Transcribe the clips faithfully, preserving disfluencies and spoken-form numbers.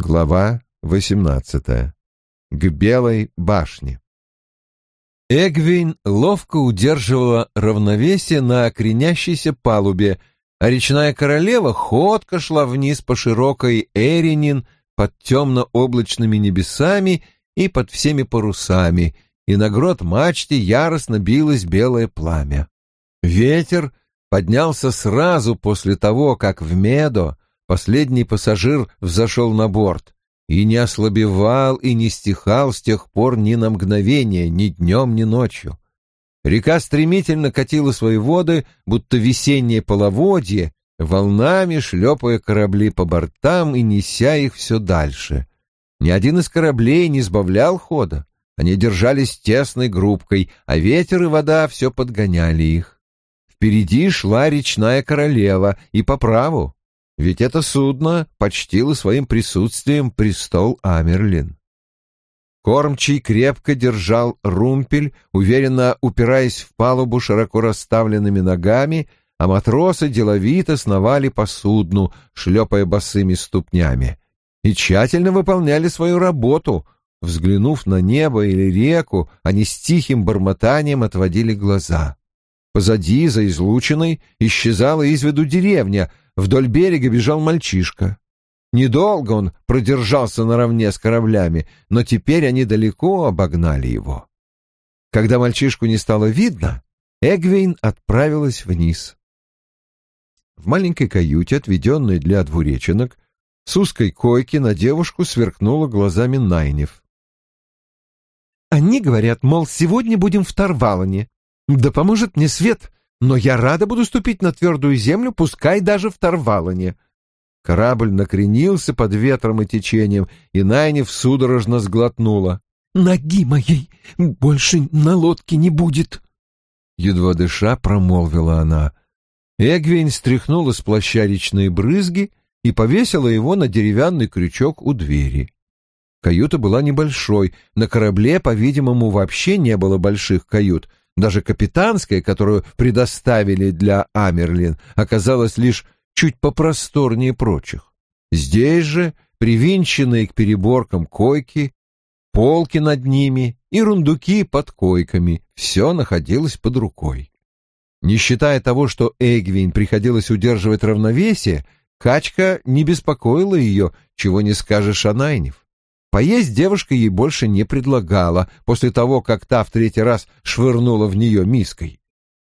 Глава восемнадцатая. К Белой башне. Эгвейн ловко удерживала равновесие на кренящейся палубе, а речная королева ходко шла вниз по широкой Эринин под темно-облачными небесами и под всеми парусами, и на грот мачте яростно билось белое пламя. Ветер поднялся сразу после того, как в Медо последний пассажир взошел на борт, и не ослабевал и не стихал с тех пор ни на мгновение, ни днем, ни ночью. Река стремительно катила свои воды, будто весеннее половодье, волнами шлепая корабли по бортам и неся их все дальше. Ни один из кораблей не сбавлял хода, они держались тесной группкой, а ветер и вода все подгоняли их. Впереди шла речная королева, и по праву, ведь это судно почтило своим присутствием престол Амерлин. Кормчий крепко держал румпель, уверенно упираясь в палубу широко расставленными ногами, а матросы деловито сновали по судну, шлепая босыми ступнями, и тщательно выполняли свою работу. Взглянув на небо или реку, они с тихим бормотанием отводили глаза. Позади, за излучиной, исчезала из виду деревня, вдоль берега бежал мальчишка. Недолго он продержался наравне с кораблями, но теперь они далеко обогнали его. Когда мальчишку не стало видно, Эгвейн отправилась вниз. В маленькой каюте, отведенной для двуреченок, с узкой койки на девушку сверкнула глазами Найниф. «Они говорят, мол, сегодня будем в Тарвалоне. Да поможет мне свет, но я рада буду ступить на твердую землю, пускай даже в Тарвалоне». Корабль накренился под ветром и течением, и Найниф судорожно сглотнула. «Ноги моей больше на лодке не будет!» Едва дыша, промолвила она. Эгвейн стряхнула с плаща речные брызги и повесила его на деревянный крючок у двери. Каюта была небольшой, на корабле, по-видимому, вообще не было больших кают. Даже капитанская, которую предоставили для Амерлин, оказалась лишь чуть попросторнее прочих. Здесь же, привинченные к переборкам койки, полки над ними и рундуки под койками, все находилось под рукой. Не считая того, что Эгвейн приходилось удерживать равновесие, качка не беспокоила ее, чего не скажешь о Найниф. Поесть девушка ей больше не предлагала, после того, как та в третий раз швырнула в нее миской.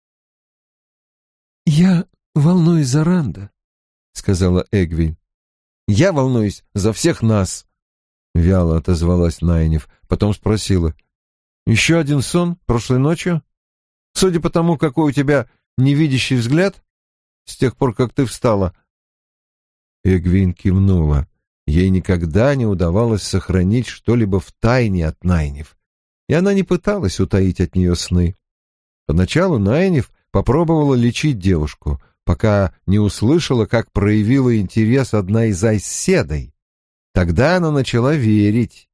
«Я волнуюсь за Ранда», — сказала Эгвейн. «Я волнуюсь за всех нас», — вяло отозвалась Найниф, потом спросила. «Еще один сон прошлой ночью? Судя по тому, какой у тебя невидящий взгляд, с тех пор, как ты встала». Эгвейн кивнула. Ей никогда не удавалось сохранить что-либо в тайне от Найниф, и она не пыталась утаить от нее сны. Поначалу Найниф попробовала лечить девушку, пока не услышала, как проявила интерес одна из айсседой. Тогда она начала верить.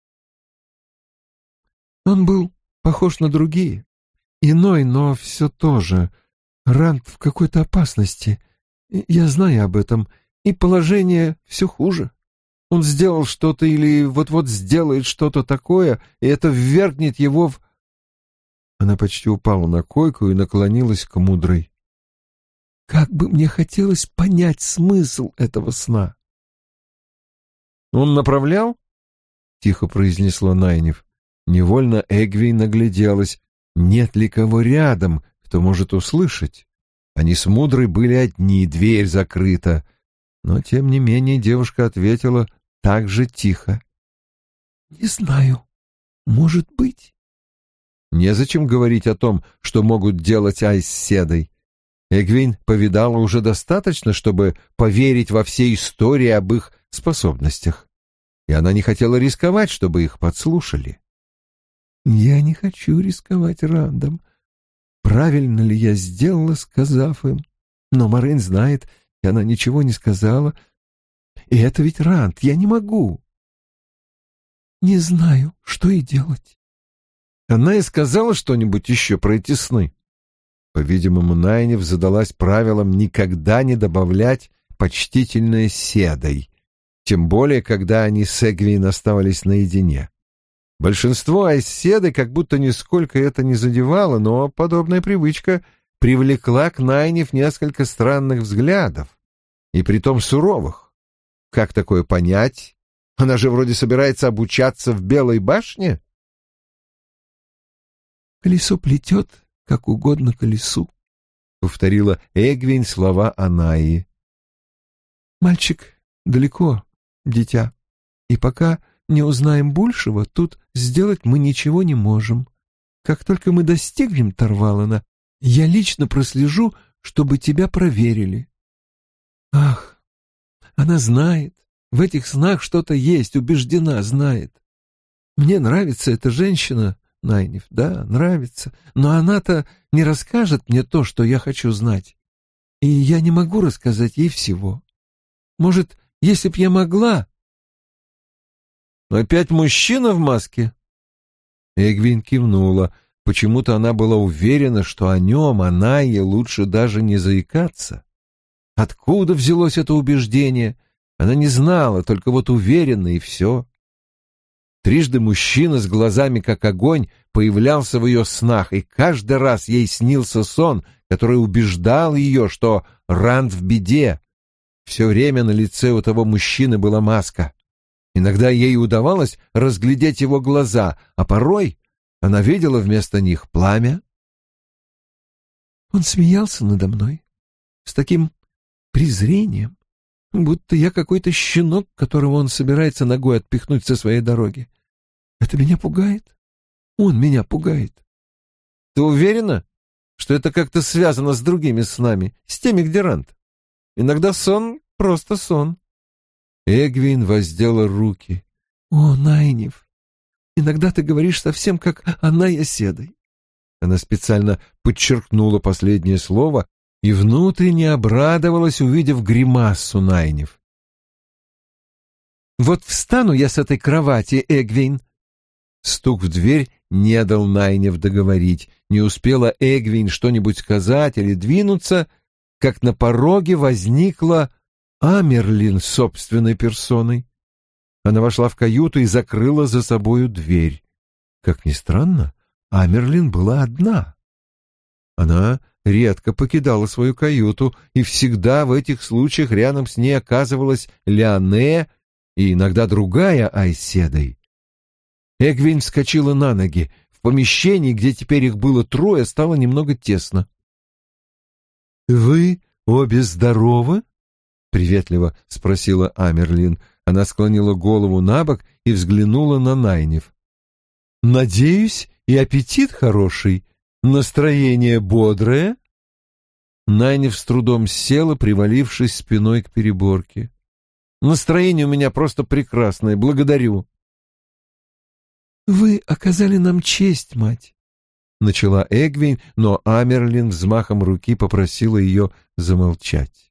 «Он был похож на другие. Иной, но все то же. Ранд в какой-то опасности. Я знаю об этом, и положение все хуже. Он сделал что-то или вот-вот сделает что-то такое, и это ввергнет его в...» Она почти упала на койку и наклонилась к мудрой. «Как бы мне хотелось понять смысл этого сна!» «Он направлял?» — тихо произнесла Найниф. Невольно Эгвейн нагляделась, нет ли кого рядом, кто может услышать. Они с мудрой были одни, дверь закрыта. Но, тем не менее, девушка ответила так же тихо. «Не знаю. Может быть». Незачем говорить о том, что могут делать айсседой. Эгвейн повидала уже достаточно, чтобы поверить во все истории об их способностях. И она не хотела рисковать, чтобы их подслушали. «Я не хочу рисковать Рандом. Правильно ли я сделала, сказав им? Но Морейн знает, и она ничего не сказала. И это ведь Ранд, я не могу. Не знаю, что и делать». Она и сказала что-нибудь еще про эти сны. По-видимому, Найниф задалась правилом никогда не добавлять почтительное седой. тем более, когда они с Эгвин оставались наедине. Большинство айседы как будто нисколько это не задевало, но подобная привычка привлекла к Найниф несколько странных взглядов, и притом суровых. Как такое понять? Она же вроде собирается обучаться в Белой башне. «Колесо плетет, как угодно колесу», — повторила Эгвин слова Анаи. «Мальчик далеко, дитя, и пока не узнаем большего, тут сделать мы ничего не можем. Как только мы достигнем Тарвалана, я лично прослежу, чтобы тебя проверили». «Ах, она знает, в этих снах что-то есть, убеждена, знает. Мне нравится эта женщина, Найниф, да, нравится, но она-то не расскажет мне то, что я хочу знать, и я не могу рассказать ей всего. Может, если б я могла...» «Опять мужчина в маске?» Эгвин кивнула. Почему-то она была уверена, что о нем, о Найе, лучше даже не заикаться. Откуда взялось это убеждение? Она не знала, только вот уверена, и все. Трижды мужчина с глазами как огонь появлялся в ее снах, и каждый раз ей снился сон, который убеждал ее, что Ранд в беде. Все время на лице у того мужчины была маска. Иногда ей удавалось разглядеть его глаза, а порой она видела вместо них пламя. Он смеялся надо мной с таким презрением, будто я какой-то щенок, которого он собирается ногой отпихнуть со своей дороги. Это меня пугает. Он меня пугает. Ты уверена, что это как-то связано с другими снами, с теми, где Ранд? Иногда сон — просто сон. Эгвин воздела руки. «О, Найниф, иногда ты говоришь совсем как Аная Седой». Она специально подчеркнула последнее слово и внутренне обрадовалась, увидев гримассу Найниф. «Вот встану я с этой кровати, Эгвин». Стук в дверь не дал Найниф договорить. Не успела Эгвин что-нибудь сказать или двинуться, как на пороге возникла Амерлин собственной персоной. Она вошла в каюту и закрыла за собою дверь. Как ни странно, Амерлин была одна. Она редко покидала свою каюту, и всегда в этих случаях рядом с ней оказывалась Леоне и иногда другая Айседой. Эгвин вскочила на ноги. В помещении, где теперь их было трое, стало немного тесно. «Вы обе здоровы?» — приветливо спросила Амерлин. Она склонила голову набок и взглянула на Найниф. «Надеюсь, и аппетит хороший, настроение бодрое?» Найниф с трудом села, привалившись спиной к переборке. «Настроение у меня просто прекрасное, благодарю». «Вы оказали нам честь, мать», — начала Эгвин, но Амерлин взмахом руки попросила ее замолчать.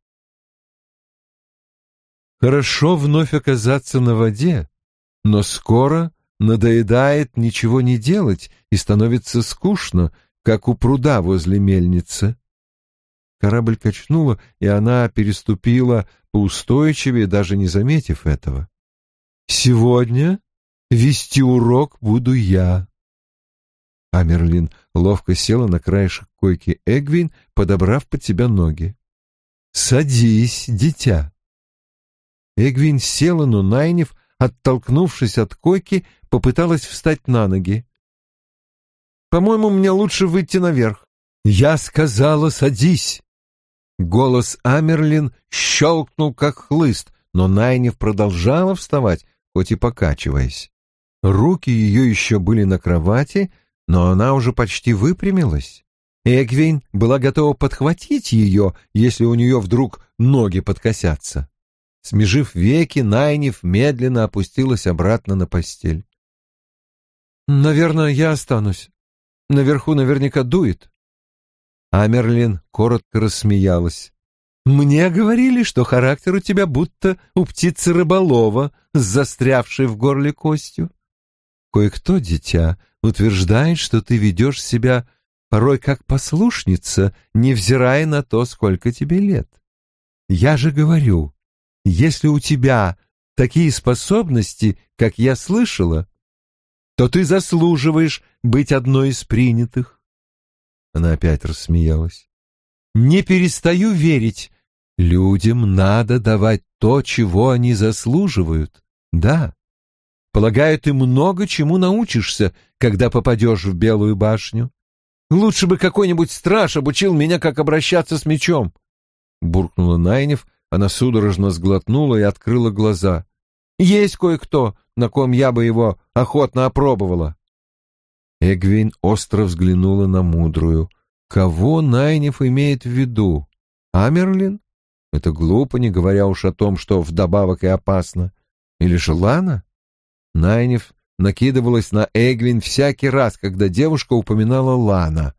«Хорошо вновь оказаться на воде, но скоро надоедает ничего не делать и становится скучно, как у пруда возле мельницы». Корабль качнуло, и она переступила поустойчивее, даже не заметив этого. «Сегодня вести урок буду я». Амерлин ловко села на краешек койки Эгвин, подобрав под себя ноги. «Садись, дитя». Эгвин села, но Найниф, оттолкнувшись от койки, попыталась встать на ноги. «По-моему, мне лучше выйти наверх». «Я сказала, садись!» Голос Амерлин щелкнул, как хлыст, но Найниф продолжала вставать, хоть и покачиваясь. Руки ее еще были на кровати, но она уже почти выпрямилась. Эгвин была готова подхватить ее, если у нее вдруг ноги подкосятся. Смежив веки, Найниф медленно опустилась обратно на постель. «Наверное, я останусь. Наверху наверняка дует». Амерлин коротко рассмеялась. «Мне говорили, что характер у тебя будто у птицы рыболова, с застрявшей в горле костью. Кое-кто, дитя, утверждает, что ты ведешь себя порой как послушница, невзирая на то, сколько тебе лет. Я же говорю, если у тебя такие способности, как я слышала, то ты заслуживаешь быть одной из принятых. Она опять рассмеялась. Не перестаю верить. Людям надо давать то, чего они заслуживают. Да. Полагаю, ты много чему научишься, когда попадешь в Белую башню. Лучше бы какой-нибудь страж обучил меня, как обращаться с мечом. Буркнула Найниф, она судорожно сглотнула и открыла глаза. Есть кое-кто, на ком я бы его охотно опробовала. Эгвин остро взглянула на мудрую. Кого Найниф имеет в виду? Амерлин? Это глупо, не говоря уж о том, что вдобавок и опасно. Или же Лана? Найниф накидывалась на Эгвин всякий раз, когда девушка упоминала Лана.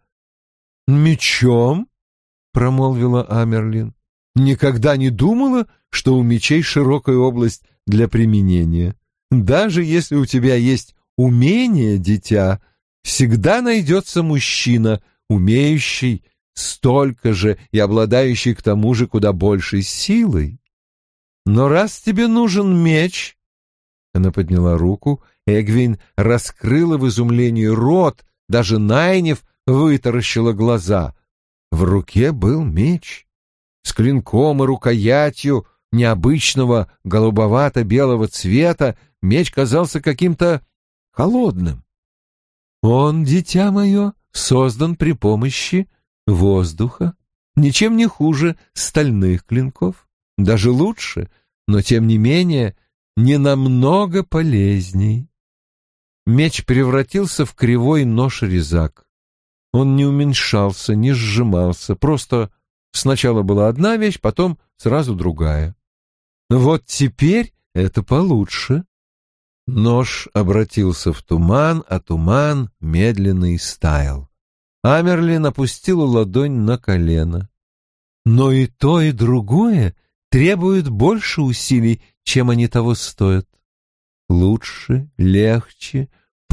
«Мечом?» — промолвила Амерлин. «Никогда не думала, что у мечей широкая область для применения. Даже если у тебя есть умение, дитя, всегда найдется мужчина, умеющий столько же и обладающий к тому же куда большей силой. Но раз тебе нужен меч...» Она подняла руку, Эгвин раскрыла в изумлении рот, даже Найниф вытаращила глаза. В руке был меч с клинком и рукоятью необычного голубовато-белого цвета. Меч казался каким-то холодным. «Он, дитя мое, создан при помощи воздуха, ничем не хуже стальных клинков, даже лучше, но тем не менее не намного полезней». Меч превратился в кривой нож-резак. Он не уменьшался, не сжимался, просто сначала была одна вещь, потом сразу другая. Вот теперь это получше. Нож обратился в туман, а туман медленно истаял. Амерлин опустила ладонь на колено. Но и то, и другое требует больше усилий, чем они того стоят. Лучше, легче,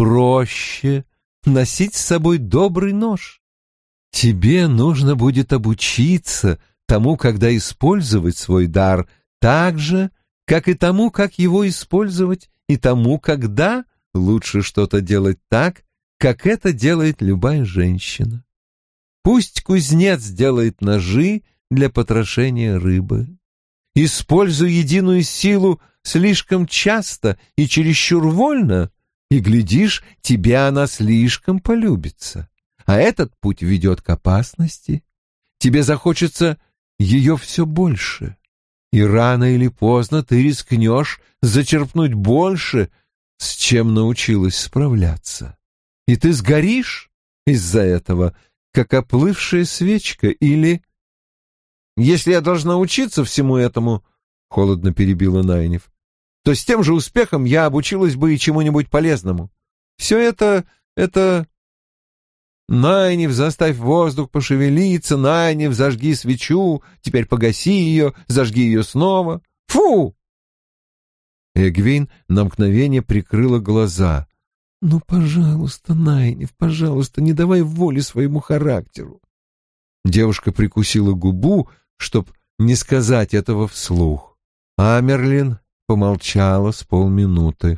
проще носить с собой добрый нож. Тебе нужно будет обучиться тому, когда использовать свой дар, так же, как и тому, как его использовать, и тому, когда лучше что-то делать так, как это делает любая женщина. Пусть кузнец делает ножи для потрошения рыбы. Используй единую силу слишком часто и чересчур вольно, и, глядишь, тебе она слишком полюбится. А этот путь ведет к опасности. Тебе захочется ее все больше. И рано или поздно ты рискнешь зачерпнуть больше, с чем научилась справляться. И ты сгоришь из-за этого, как оплывшая свечка, или... «Если я должна учиться всему этому, — холодно перебила Найниф, — то с тем же успехом я обучилась бы и чему-нибудь полезному. Все это... это... Найниф, заставь воздух пошевелиться, Найниф, зажги свечу, теперь погаси ее, зажги ее снова. Фу!» Эгвин на мгновение прикрыла глаза. «Ну, пожалуйста, Найниф, пожалуйста, не давай воли своему характеру». Девушка прикусила губу, чтоб не сказать этого вслух. Амерлин помолчала с полминуты.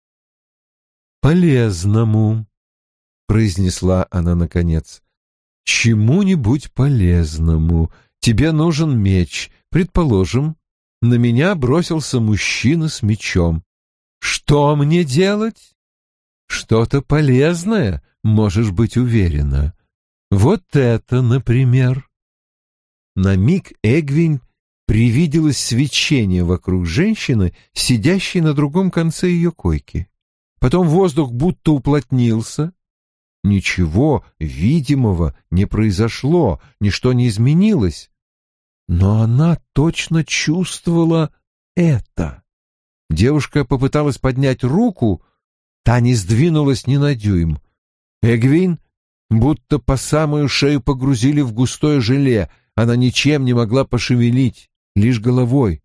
«Полезному», — произнесла она наконец, — «чему-нибудь полезному. Тебе нужен меч. Предположим, на меня бросился мужчина с мечом. Что мне делать? Что-то полезное, можешь быть уверена. Вот это, например». На миг Эгвин привиделось свечение вокруг женщины, сидящей на другом конце ее койки. Потом воздух будто уплотнился. Ничего видимого не произошло, ничто не изменилось. Но она точно чувствовала это. Девушка попыталась поднять руку, та не сдвинулась ни на дюйм. Эгвин будто по самую шею погрузили в густое желе, она ничем не могла пошевелить, лишь головой.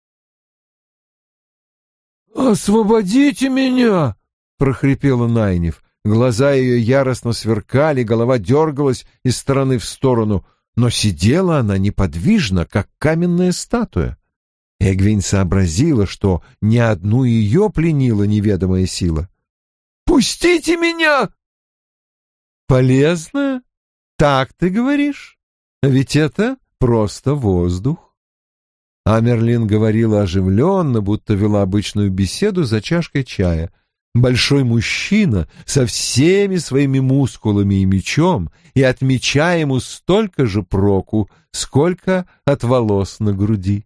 «Освободите меня!» — прохрипела Найниф. Глаза ее яростно сверкали, голова дергалась из стороны в сторону, но сидела она неподвижно, как каменная статуя. Эгвин сообразила, что не одну ее пленила неведомая сила. «Пустите меня!» «Полезно? Так ты говоришь? Ведь это просто воздух». Амерлин говорила оживленно, будто вела обычную беседу за чашкой чая. Большой мужчина со всеми своими мускулами и мечом, и от меча ему столько же проку, сколько от волос на груди.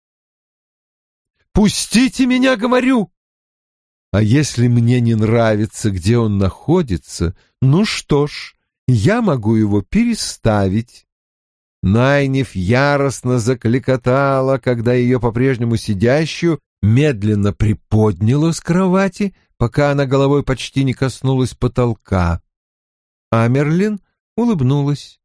«Пустите меня, говорю!» «А если мне не нравится, где он находится, ну что ж, я могу его переставить». Найниф яростно закликотала, когда ее по-прежнему сидящую медленно приподняло с кровати, пока она головой почти не коснулась потолка. Амерлин улыбнулась.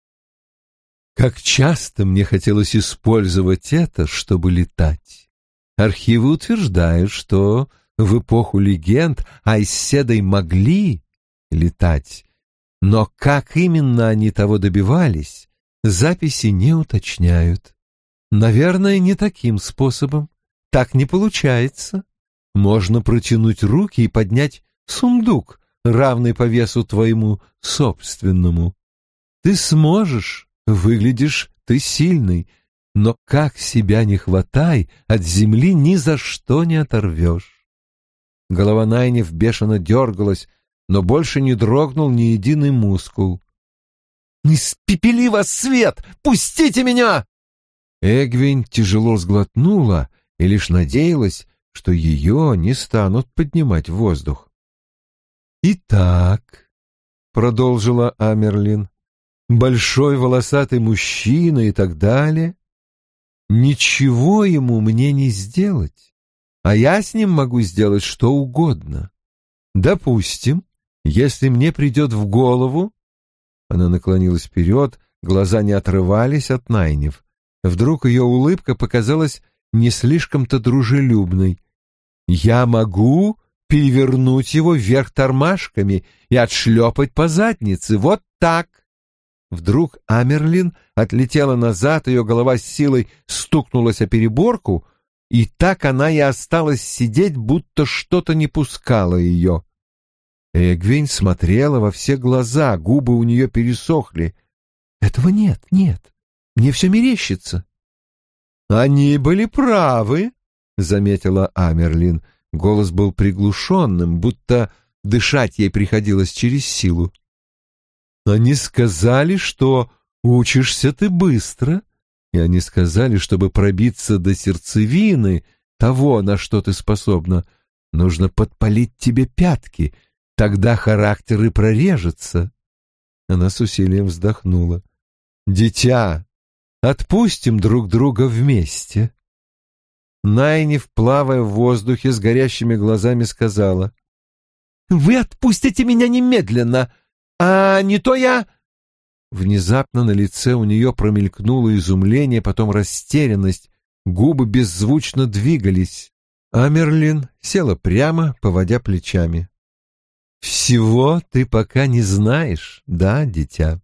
«Как часто мне хотелось использовать это, чтобы летать. Архивы утверждают, что в эпоху легенд айседой могли летать, но как именно они того добивались, записи не уточняют. Наверное, не таким способом. Так не получается. Можно протянуть руки и поднять сундук, равный по весу твоему собственному. Ты сможешь, выглядишь ты сильный, но как себя не хватай, от земли ни за что не оторвешь». Голова Найниф бешено дергалась, но больше не дрогнул ни единый мускул. «Испепели вас свет! Пустите меня!» Эгвин тяжело сглотнула и лишь надеялась, что ее не станут поднимать в воздух. «Итак», — продолжила Амерлин, — «большой волосатый мужчина и так далее. Ничего ему мне не сделать, а я с ним могу сделать что угодно. Допустим, если мне придет в голову...» Она наклонилась вперед, глаза не отрывались от Найниф. Вдруг ее улыбка показалась не слишком-то дружелюбной. «Я могу перевернуть его вверх тормашками и отшлепать по заднице. Вот так!» Вдруг Амерлин отлетела назад, ее голова с силой стукнулась о переборку, и так она и осталась сидеть, будто что-то не пускало ее. Эгвин смотрела во все глаза, губы у нее пересохли. «Этого нет, нет, мне все мерещится». «Они были правы», — заметила Амерлин. Голос был приглушенным, будто дышать ей приходилось через силу. «Они сказали, что учишься ты быстро, и они сказали, чтобы пробиться до сердцевины того, на что ты способна, нужно подпалить тебе пятки, тогда характер и прорежется». Она с усилием вздохнула. «Дитя, отпустим друг друга вместе». Найниф, плавая в воздухе с горящими глазами, сказала: «Вы отпустите меня немедленно, а не то я...» Внезапно на лице у нее промелькнуло изумление, потом растерянность, губы беззвучно двигались. Амерлин села прямо, поводя плечами. «Всего ты пока не знаешь, да, дитя?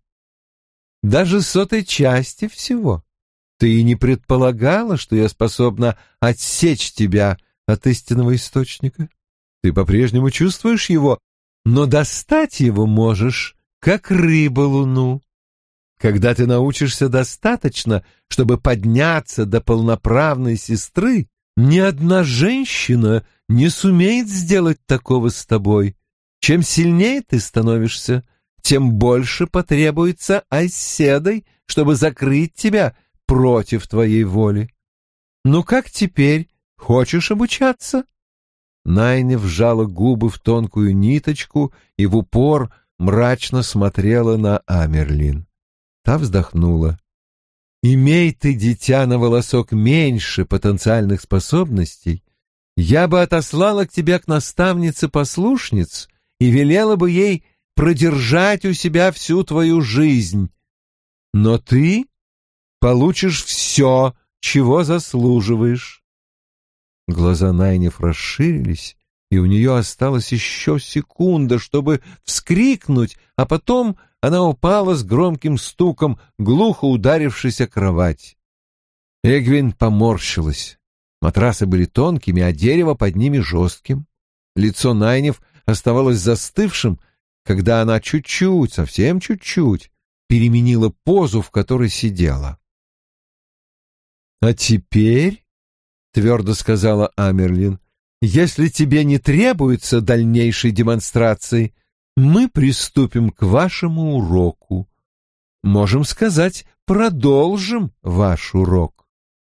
Даже сотой части всего. Ты и не предполагала, что я способна отсечь тебя от истинного источника. Ты по-прежнему чувствуешь его, но достать его можешь, как рыба луну. Когда ты научишься достаточно, чтобы подняться до полноправной сестры, ни одна женщина не сумеет сделать такого с тобой. Чем сильнее ты становишься, тем больше потребуется айседой, чтобы закрыть тебя против твоей воли. Ну как теперь? Хочешь обучаться?» Найниф вжала губы в тонкую ниточку и в упор мрачно смотрела на Амерлин. Та вздохнула. «Имей ты, дитя, на волосок меньше потенциальных способностей, я бы отослала к тебе к наставнице послушниц и велела бы ей продержать у себя всю твою жизнь. Но ты получишь все, чего заслуживаешь». Глаза Найниф расширились, и у нее осталась еще секунда, чтобы вскрикнуть, а потом она упала с громким стуком, глухо ударившись о кровать. Эгвин поморщилась. Матрасы были тонкими, а дерево под ними жестким. Лицо Найниф оставалось застывшим, когда она чуть-чуть, совсем чуть-чуть, переменила позу, в которой сидела. «А теперь, — твердо сказала Амерлин, — если тебе не требуется дальнейшей демонстрации, мы приступим к вашему уроку. Можем сказать, продолжим ваш урок».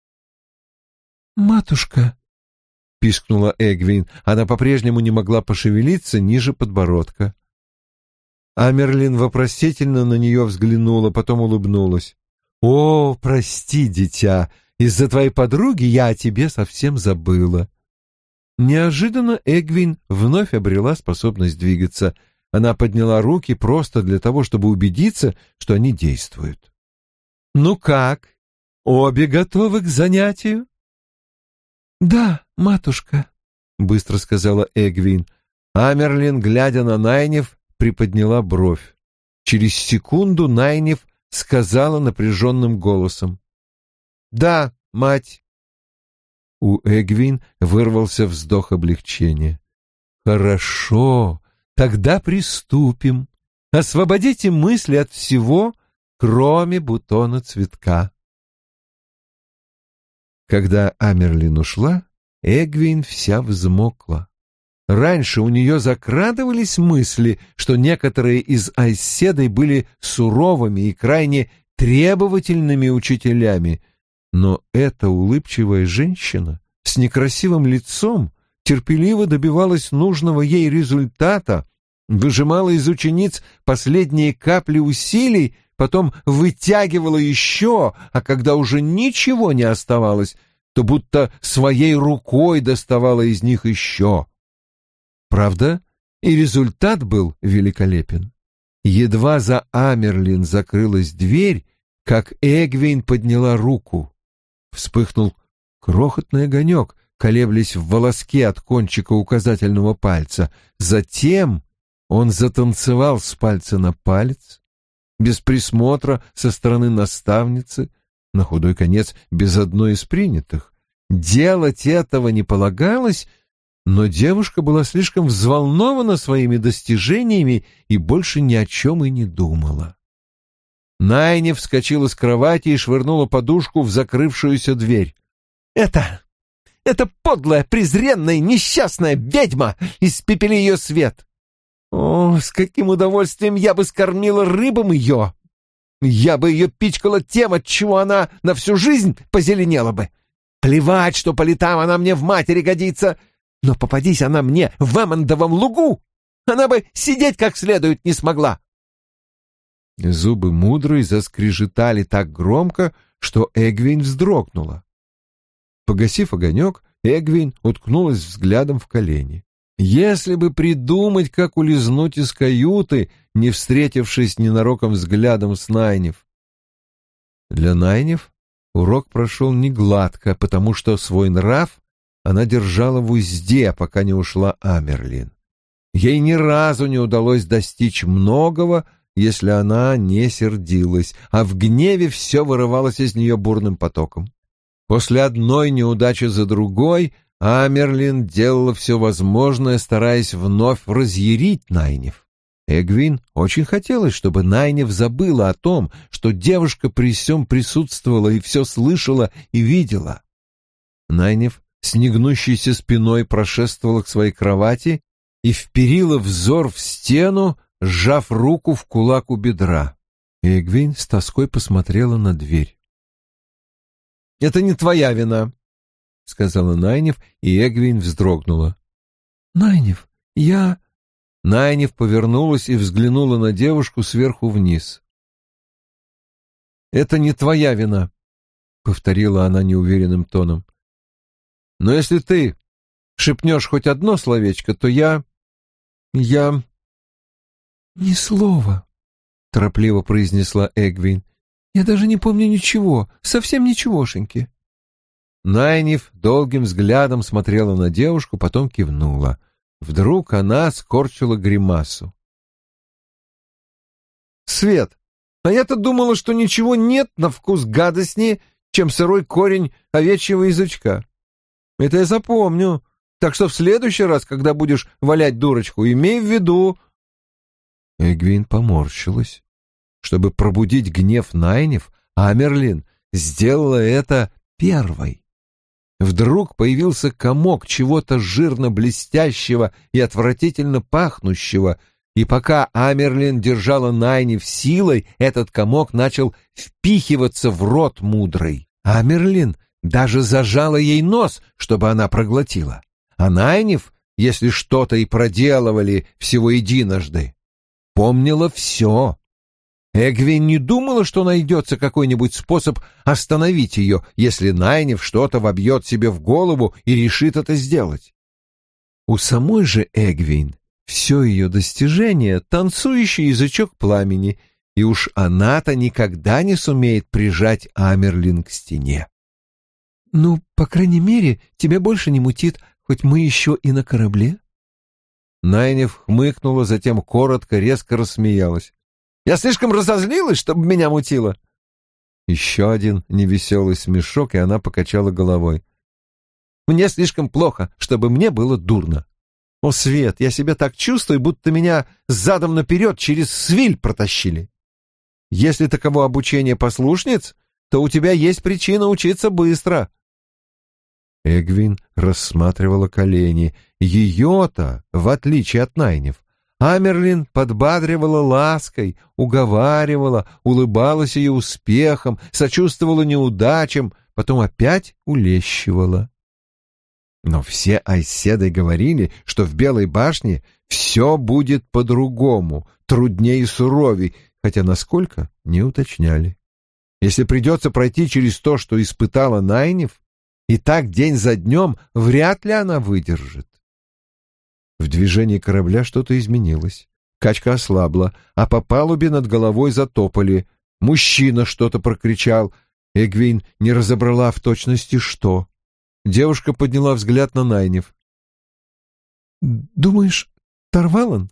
«Матушка», — пискнула Эгвин, она по-прежнему не могла пошевелиться ниже подбородка. Амерлин вопросительно на нее взглянула, потом улыбнулась. «О, прости, дитя, из-за твоей подруги я о тебе совсем забыла». Неожиданно Эгвин вновь обрела способность двигаться. Она подняла руки просто для того, чтобы убедиться, что они действуют. «Ну как, обе готовы к занятию?» «Да, матушка», — быстро сказала Эгвин. Амерлин, глядя на Найниф, приподняла бровь. Через секунду Найниф сказала напряженным голосом: «Да, мать». У Эгвин вырвался вздох облегчения. «Хорошо, тогда приступим. Освободите мысли от всего, кроме бутона цветка». Когда Амерлин ушла, Эгвин вся взмокла. Раньше у нее закрадывались мысли, что некоторые из айседой были суровыми и крайне требовательными учителями, но эта улыбчивая женщина с некрасивым лицом терпеливо добивалась нужного ей результата, выжимала из учениц последние капли усилий, потом вытягивала еще, а когда уже ничего не оставалось, то будто своей рукой доставала из них еще. Правда, и результат был великолепен. Едва за Амерлин закрылась дверь, как Эгвин подняла руку. Вспыхнул крохотный огонек, колеблясь в волоске от кончика указательного пальца. Затем он затанцевал с пальца на палец, без присмотра со стороны наставницы, на худой конец без одной из принятых. Делать этого не полагалось, но девушка была слишком взволнована своими достижениями и больше ни о чем и не думала. Найниф вскочила с кровати и швырнула подушку в закрывшуюся дверь. «Это... это подлая, презренная, несчастная ведьма! Испепели ее свет! О, с каким удовольствием я бы скормила рыбам ее! Я бы ее пичкала тем, от чего она на всю жизнь позеленела бы! Плевать, что по летам она мне в матери годится, но попадись она мне в Эммондовом лугу, она бы сидеть как следует не смогла!» Зубы мудрой заскрежетали так громко, что Эгвин вздрогнула. Погасив огонек, Эгвин уткнулась взглядом в колени. Если бы придумать, как улизнуть из каюты, не встретившись ненароком взглядом с Найниф. Для Найниф урок прошел негладко, потому что свой нрав она держала в узде, пока не ушла Амерлин. Ей ни разу не удалось достичь многого, если она не сердилась, а в гневе все вырывалось из нее бурным потоком. После одной неудачи за другой Амерлин делала все возможное, стараясь вновь разъярить Найниф. Эгвин очень хотелось, чтобы Найниф забыла о том, что девушка при всем присутствовала и все слышала и видела. Найниф с негнущейся спиной прошествовала к своей кровати и вперила взор в стену, сжав руку в кулак у бедра. Эгвин с тоской посмотрела на дверь. «Это не твоя вина», — сказала Найниф, и Эгвин вздрогнула. «Найниф, я...» Найниф повернулась и взглянула на девушку сверху вниз. «Это не твоя вина», — повторила она неуверенным тоном. «Но если ты шепнешь хоть одно словечко, то я... я...» «Ни слова», — торопливо произнесла Эгвин. «Я даже не помню ничего, совсем ничегошеньки». Найниф долгим взглядом смотрела на девушку, потом кивнула. Вдруг она скорчила гримасу. «Свет, а я-то думала, что ничего нет на вкус гадостнее, чем сырой корень овечьего язычка. Это я запомню. Так что в следующий раз, когда будешь валять дурочку, имей в виду...» Эгвин поморщилась. Чтобы пробудить гнев Найниф, Амерлин сделала это первой. Вдруг появился комок чего-то жирно-блестящего и отвратительно пахнущего, и пока Амерлин держала Найниф силой, этот комок начал впихиваться в рот мудрой. Амерлин даже зажала ей нос, чтобы она проглотила. А Найниф, если что-то и проделывали всего единожды, помнила все. Эгвин не думала, что найдется какой-нибудь способ остановить ее, если Найниф что-то вобьет себе в голову и решит это сделать. У самой же Эгвин все ее достижение — танцующий язычок пламени, и уж она-то никогда не сумеет прижать Амерлин к стене. «Ну, по крайней мере, тебя больше не мутит, хоть мы еще и на корабле». Найниф хмыкнула, затем коротко, резко рассмеялась. «Я слишком разозлилась, чтобы меня мутило». Еще один невеселый смешок, и она покачала головой. «Мне слишком плохо, чтобы мне было дурно. О, Свет, я себя так чувствую, будто меня задом наперед через свиль протащили. Если таково обучение послушниц, то у тебя есть причина учиться быстро». Эгвин рассматривала колени. Ее-то, в отличие от Найниф, Амерлин подбадривала лаской, уговаривала, улыбалась ее успехом, сочувствовала неудачам, потом опять улещивала. Но все айседы говорили, что в Белой башне все будет по-другому, труднее и суровей, хотя насколько — не уточняли. Если придется пройти через то, что испытала Найниф, и так день за днем, вряд ли она выдержит. В движении корабля что-то изменилось. Качка ослабла, а по палубе над головой затопали. Мужчина что-то прокричал. Эгвин не разобрала в точности, что. Девушка подняла взгляд на Найниф. «Думаешь, Тарвалан?»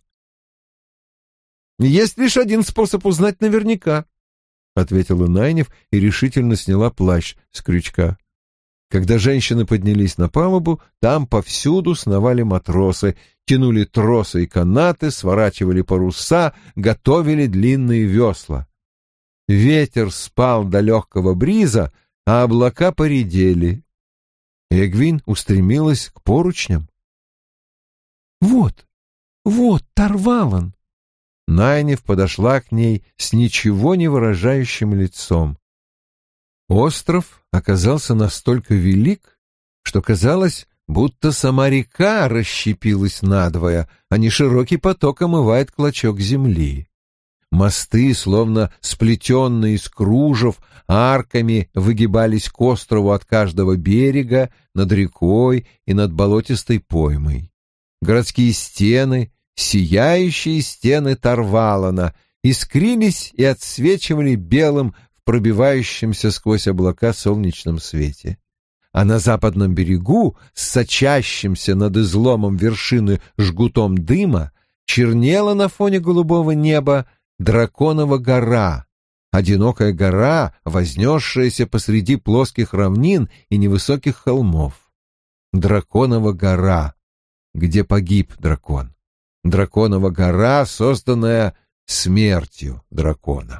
«Есть лишь один способ узнать наверняка», — ответила Найниф и решительно сняла плащ с крючка. Когда женщины поднялись на палубу, там повсюду сновали матросы, тянули тросы и канаты, сворачивали паруса, готовили длинные весла. Ветер спал до легкого бриза, а облака поредели. Эгвин устремилась к поручням. «Вот, вот Тарвалан!» Найниф подошла к ней с ничего не выражающим лицом. Остров оказался настолько велик, что казалось, будто сама река расщепилась надвое, а не широкий поток омывает клочок земли. Мосты, словно сплетенные из кружев, арками выгибались к острову от каждого берега, над рекой и над болотистой поймой. Городские стены, сияющие стены Тарвалана, искрились и отсвечивали белым в пробивающемся сквозь облака солнечном свете. А на западном берегу, с сочащимся над изломом вершины жгутом дыма, чернела на фоне голубого неба Драконова гора, одинокая гора, вознесшаяся посреди плоских равнин и невысоких холмов. Драконова гора, где погиб дракон. Драконова гора, созданная смертью дракона.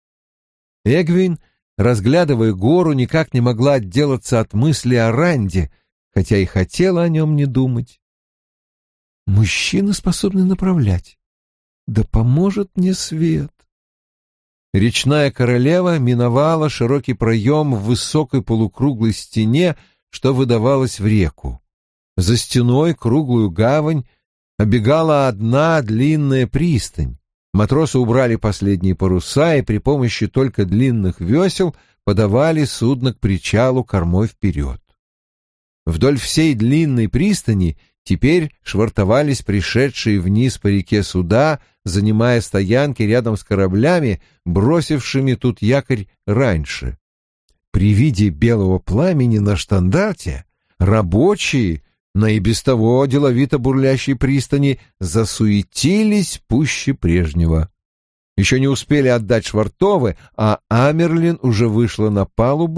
Эгвин, разглядывая гору, никак не могла отделаться от мысли о Ранде, хотя и хотела о нем не думать. «Мужчина, способный направлять. Да поможет мне свет». Речная королева миновала широкий проем в высокой полукруглой стене, что выдавалось в реку. За стеной круглую гавань обегала одна длинная пристань. Матросы убрали последние паруса и при помощи только длинных весел подавали судно к причалу кормой вперед. Вдоль всей длинной пристани теперь швартовались пришедшие вниз по реке суда, занимая стоянки рядом с кораблями, бросившими тут якорь раньше. При виде белого пламени на штандарте рабочие на и без того деловито бурлящей пристани засуетились пуще прежнего. Еще не успели отдать швартовы, а Амерлин уже вышла на палубу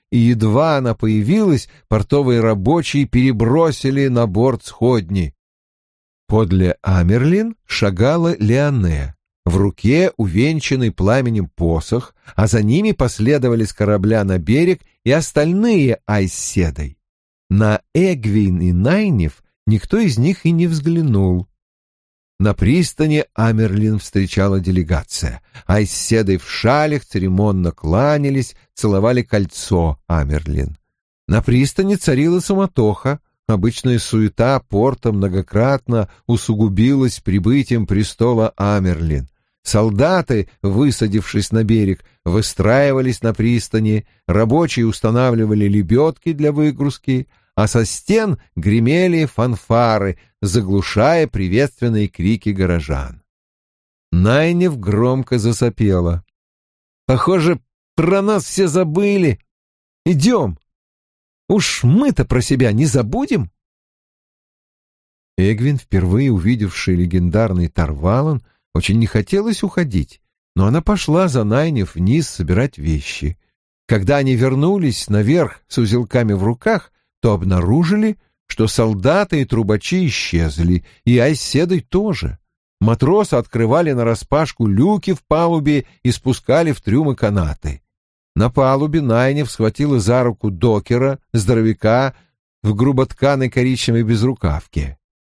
и едва она появилась, портовые рабочие перебросили на борт сходни. Подле Амерлин шагала Леоне, в руке увенчанный пламенем посох, а за ними последовали с корабля на берег и остальные айсседой. На Эгвин и Найниф никто из них и не взглянул. На пристани Амерлин встречала делегация. Айсседой в шалях церемонно кланялись, целовали кольцо Амерлин. На пристани царила суматоха. Обычная суета порта многократно усугубилась прибытием престола Амерлин. Солдаты, высадившись на берег, выстраивались на пристани, рабочие устанавливали лебедки для выгрузки, а со стен гремели фанфары, заглушая приветственные крики горожан. Найниф громко засопела. «Похоже, про нас все забыли. Идем. Уж мы-то про себя не забудем». Эгвин, впервые увидевший легендарный Тарвалон, очень не хотелось уходить, но она пошла за Найниф вниз собирать вещи. Когда они вернулись наверх с узелками в руках, то обнаружили, что солдаты и трубачи исчезли, и айсседой тоже. Матросы открывали нараспашку люки в палубе и спускали в трюмы канаты. На палубе Найниф схватила за руку докера, здоровяка, в груботканой коричневой безрукавке.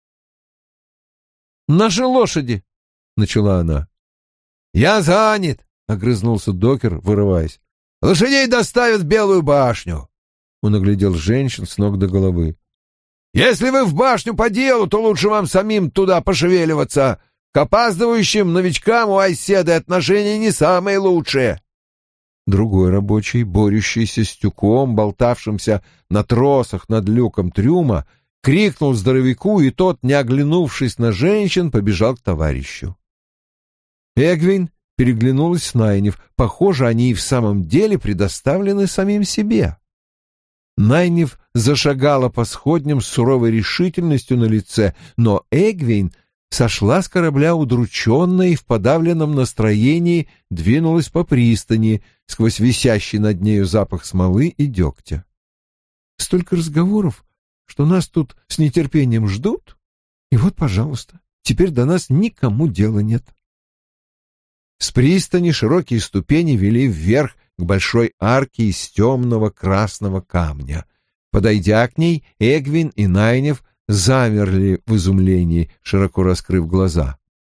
«Наши лошади!» — начала она. «Я занят!» — огрызнулся докер, вырываясь. «Лошадей доставят в Белую башню!» Он оглядел женщин с ног до головы. «Если вы в башню по делу, то лучше вам самим туда пошевеливаться. К опаздывающим новичкам у айсседы отношения не самые лучшие». Другой рабочий, борющийся с тюком, болтавшимся на тросах над люком трюма, крикнул здоровяку, и тот, не оглянувшись на женщин, побежал к товарищу. Эгвин переглянулась с Найниф. Похоже, они и в самом деле предоставлены самим себе. Найниф зашагала по сходням с суровой решительностью на лице, но Эгвин сошла с корабля удрученная и в подавленном настроении двинулась по пристани сквозь висящий над нею запах смолы и дегтя. Столько разговоров, что нас тут с нетерпением ждут, и вот, пожалуйста, теперь до нас никому дела нет. С пристани широкие ступени вели вверх к большой арке из темного красного камня. Подойдя к ней, Эгвин и Найниф замерли в изумлении, широко раскрыв глаза.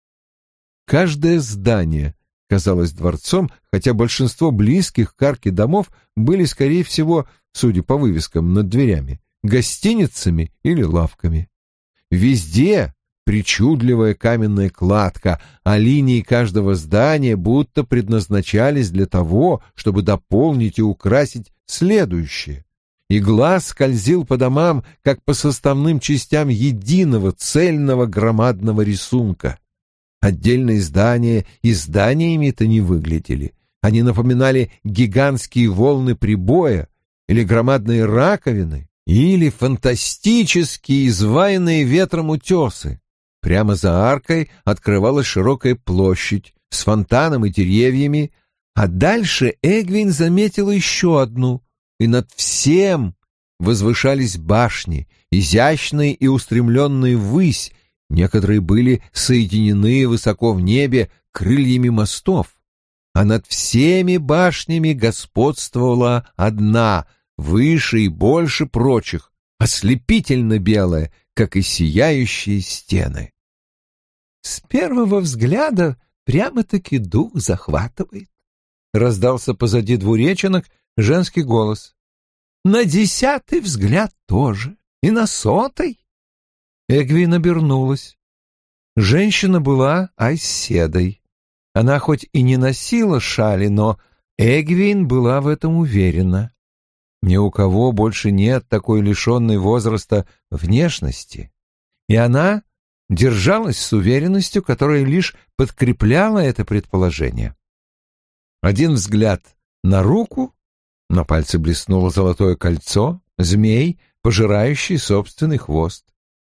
Каждое здание казалось дворцом, хотя большинство близких к арке домов были, скорее всего, судя по вывескам над дверями, гостиницами или лавками. Везде причудливая каменная кладка, а линии каждого здания будто предназначались для того, чтобы дополнить и украсить следующее. И глаз скользил по домам, как по составным частям единого цельного громадного рисунка. Отдельные здания и зданиями-то не выглядели. Они напоминали гигантские волны прибоя или громадные раковины, или фантастические изваянные ветром утесы. Прямо за аркой открывалась широкая площадь с фонтаном и деревьями, а дальше Эгвин заметила еще одну, и над всем возвышались башни, изящные и устремленные ввысь, некоторые были соединены высоко в небе крыльями мостов, а над всеми башнями господствовала одна, выше и больше прочих, ослепительно белая, как и сияющие стены. «С первого взгляда прямо-таки дух захватывает», — раздался позади двуреченок женский голос. «На десятый взгляд тоже, и на сотый». Эгвин обернулась. Женщина была айсседой. Она хоть и не носила шали, но Эгвин была в этом уверена. Ни у кого больше нет такой лишенной возраста внешности. И она держалась с уверенностью, которая лишь подкрепляла это предположение. Один взгляд на руку, на пальце блеснуло золотое кольцо, змей, пожирающий собственный хвост.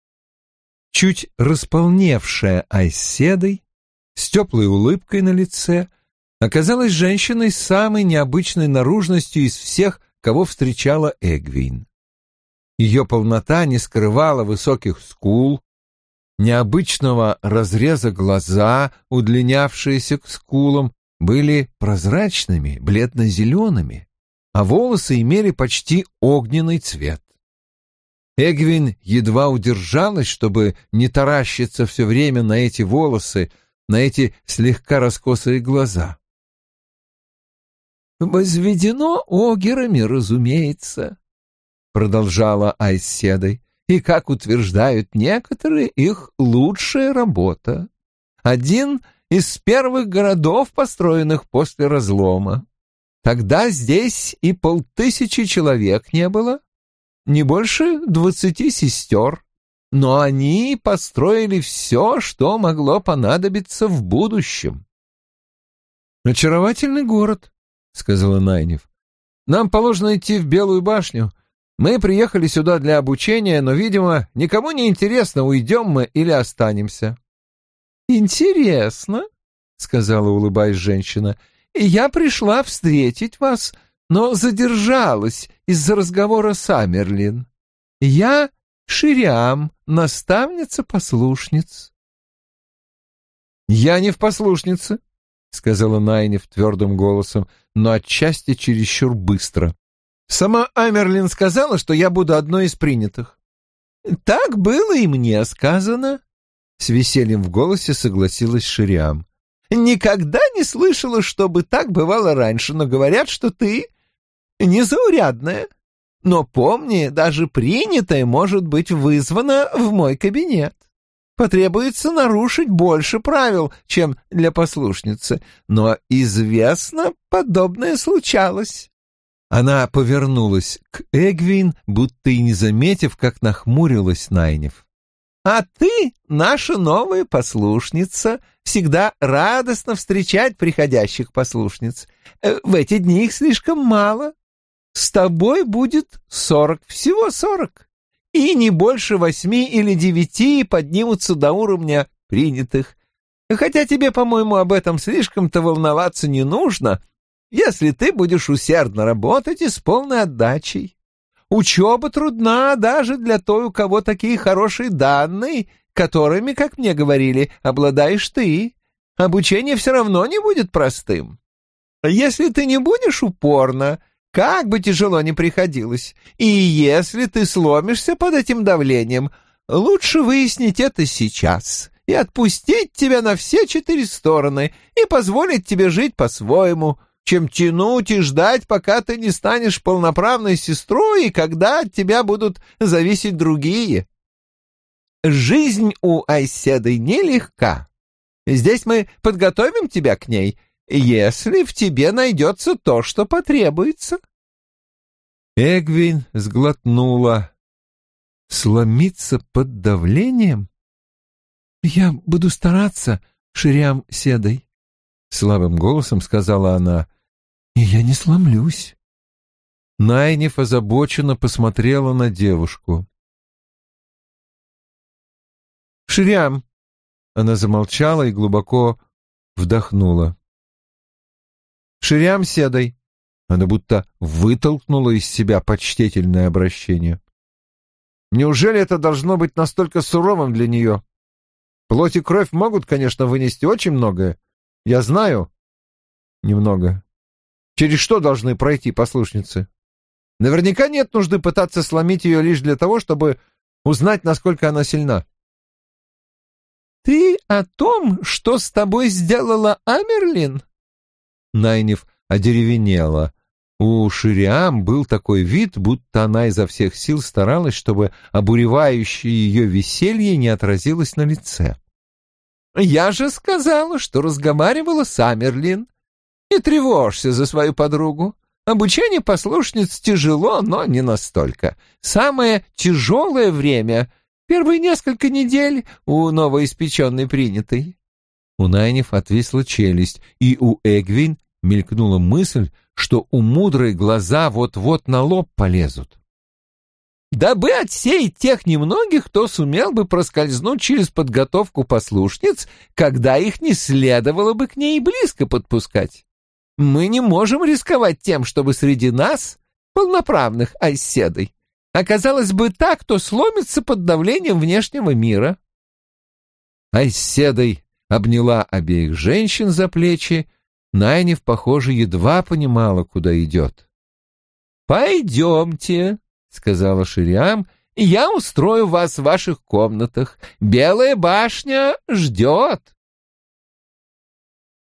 Чуть располневшая айсседой, с теплой улыбкой на лице, оказалась женщиной с самой необычной наружностью из всех, кого встречала Эгвин. Ее полнота не скрывала высоких скул, необычного разреза глаза, удлинявшиеся к скулам, были прозрачными, бледно-зелеными, а волосы имели почти огненный цвет. Эгвин едва удержалась, чтобы не таращиться все время на эти волосы, на эти слегка раскосые глаза. «Возведено огерами, разумеется», — продолжала Айседой, «и, как утверждают некоторые, их лучшая работа. Один из первых городов, построенных после разлома. Тогда здесь и полтысячи человек не было, не больше двадцати сестер, но они построили все, что могло понадобиться в будущем». «Очаровательный город», — сказала Найниф. «Нам положено идти в Белую башню. Мы приехали сюда для обучения, но, видимо, никому не интересно, уйдем мы или останемся». «Интересно», — сказала, улыбаясь женщина. «Я пришла встретить вас, но задержалась из-за разговора с Амерлин. Я Шириам, наставница послушниц». «Я не в послушнице», — сказала Найниф твердым голосом, но отчасти чересчур быстро. «Сама Амерлин сказала, что я буду одной из принятых». «Так было и мне сказано», — с весельем в голосе согласилась Шириам. «Никогда не слышала, чтобы так бывало раньше, но говорят, что ты незаурядная. Но помни, даже принятое может быть вызвано в мой кабинет. Потребуется нарушить больше правил, чем для послушницы, но известно, подобное случалось». Она повернулась к Эгвин, будто и не заметив, как нахмурилась Найниф. «А ты, наша новая послушница, всегда радостно встречать приходящих послушниц. В эти дни их слишком мало. С тобой будет сорок, всего сорок, и не больше восьми или девяти поднимутся до уровня принятых. Хотя тебе, по-моему, об этом слишком-то волноваться не нужно, если ты будешь усердно работать и с полной отдачей. Учеба трудна даже для той, у кого такие хорошие данные, которыми, как мне говорили, обладаешь ты. Обучение все равно не будет простым. Если ты не будешь упорна, как бы тяжело ни приходилось, и если ты сломишься под этим давлением, лучше выяснить это сейчас и отпустить тебя на все четыре стороны и позволить тебе жить по-своему, чем тянуть и ждать, пока ты не станешь полноправной сестрой и когда от тебя будут зависеть другие. Жизнь у Айседы нелегка. Здесь мы подготовим тебя к ней, если в тебе найдется то, что потребуется». Эгвин сглотнула. «Сломиться под давлением?» «Я буду стараться, Шириам Седой», — слабым голосом сказала она, — «и я не сломлюсь». Найниф озабоченно посмотрела на девушку. «Шириам», — она замолчала и глубоко вдохнула. «Шириам Седой», — она будто вытолкнула из себя почтительное обращение. «Неужели это должно быть настолько суровым для нее? Плоть и кровь могут, конечно, вынести очень многое. Я знаю немного. Через что должны пройти послушницы? Наверняка нет нужды пытаться сломить ее лишь для того, чтобы узнать, насколько она сильна». «Ты о том, что с тобой сделала Амерлин?» Найниф одеревенела. У Шириам был такой вид, будто она изо всех сил старалась, чтобы обуревающее ее веселье не отразилось на лице. «Я же сказала, что разговаривала с Амерлин. Не тревожься за свою подругу. Обучение послушниц тяжело, но не настолько. Самое тяжелое время — первые несколько недель у новоиспеченной принятой». У Найниф отвисла челюсть, и у Эгвин мелькнула мысль, что у мудрой глаза вот-вот на лоб полезут. «Дабы отсеять тех немногих, кто сумел бы проскользнуть через подготовку послушниц, когда их не следовало бы к ней близко подпускать. Мы не можем рисковать тем, чтобы среди нас полноправных айседой. Оказалось бы так, кто сломится под давлением внешнего мира». Айседой обняла обеих женщин за плечи. Найниф, похоже, едва понимала, куда идет. «Пойдемте», — сказала Шириам, — «я устрою вас в ваших комнатах. Белая башня ждет».